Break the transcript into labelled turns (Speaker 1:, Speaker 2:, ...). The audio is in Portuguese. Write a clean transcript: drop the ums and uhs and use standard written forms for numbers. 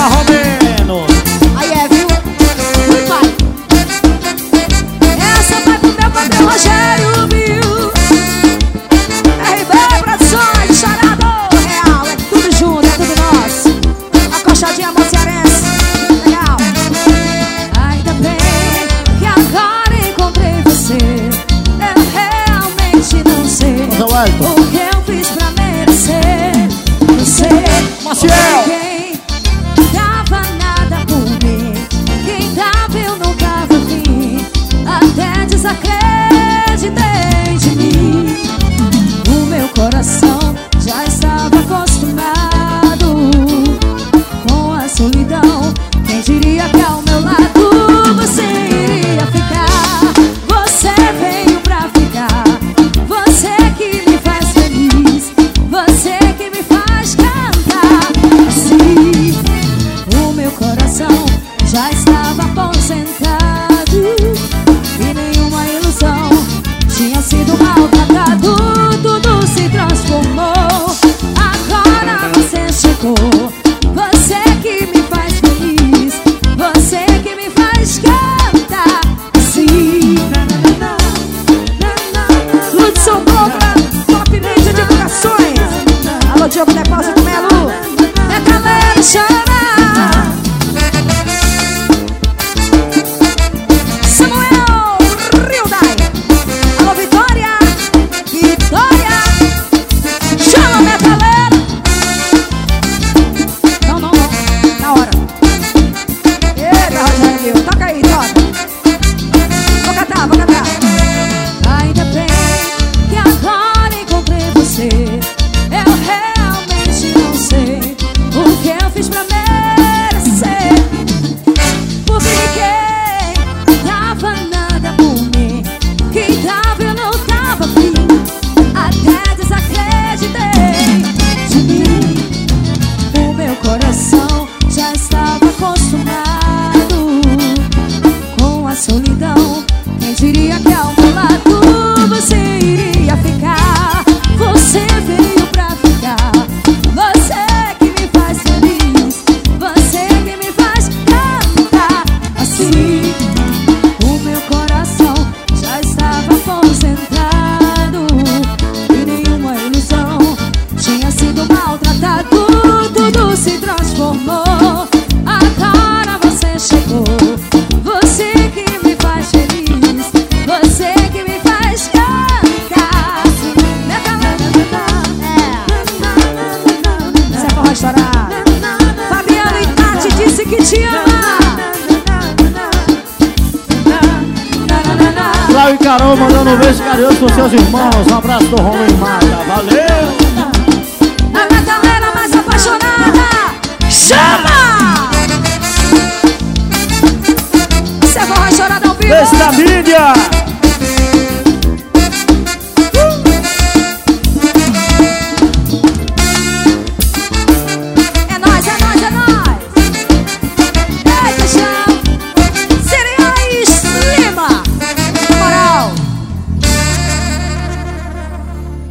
Speaker 1: pra Romeno.
Speaker 2: Aí é, viu? Fui, pai. Essa vai pro meu patrão Rogério, viu? RB Produções, Charado Real. É tudo junto, é tudo nosso. Acochadinha mocearense. Legal. Ainda bem que agora encontrei você. Eu realmente não sei o que eu fiz pra merecer. Você,
Speaker 1: Maciel.
Speaker 2: ninguém dava nada por mim. Quem dava eu não dava fim. Até desacreditei de mim. O meu coração já estava acostumado com a solidão. Quem diria que ao meu lado você iria ficar? Você veio pra ficar. Você que me faz feliz. Você que me faz cantar assim. O meu coração já estava aposentado e nenhuma ilusão tinha sido maltratado. Tudo se transformou. Agora você chegou. Você que me faz feliz. Você que me faz cantar assim. Hudson Compra, Top Mídia Divulgações. Alô, Diogo Depósito Melo. É galera, chama. Samuel Rildai. Alô, Vitória. Vitória. Chama, minha galera. Não, não, não. Na hora. Eita, Rogério. Toca aí, toca. Vou cantar, vou cantar. Ainda bem que agora encontrei você. Eu realmente não sei o que eu fiz pra merecer. Porque ninguém dava nada por mim. Quem dava eu não dava fim. Até desacreditei de mim. O meu coração já estava acostumado com a solidão. Quem diria que ao meu lado você iria ficar? Você veio pra ficar. Você que me faz feliz. Você que me faz cantar assim. O meu coração já estava aposentado e nenhuma ilusão tinha sido maltratado. Tudo se transformou. Agora você chegou. Você que me faz feliz. Você que me faz cantar assim. Isso é forró estourado. Fabiano e Tati disse que te ama.
Speaker 1: Cláudio e Carol mandando um beijo carinhoso pros seus irmãos. Um abraço do Romeno Mata. Valeu!
Speaker 2: A minha galera mais apaixonada. Chama! Isso é forró estourado ao vivo.
Speaker 1: Beijo da mídia!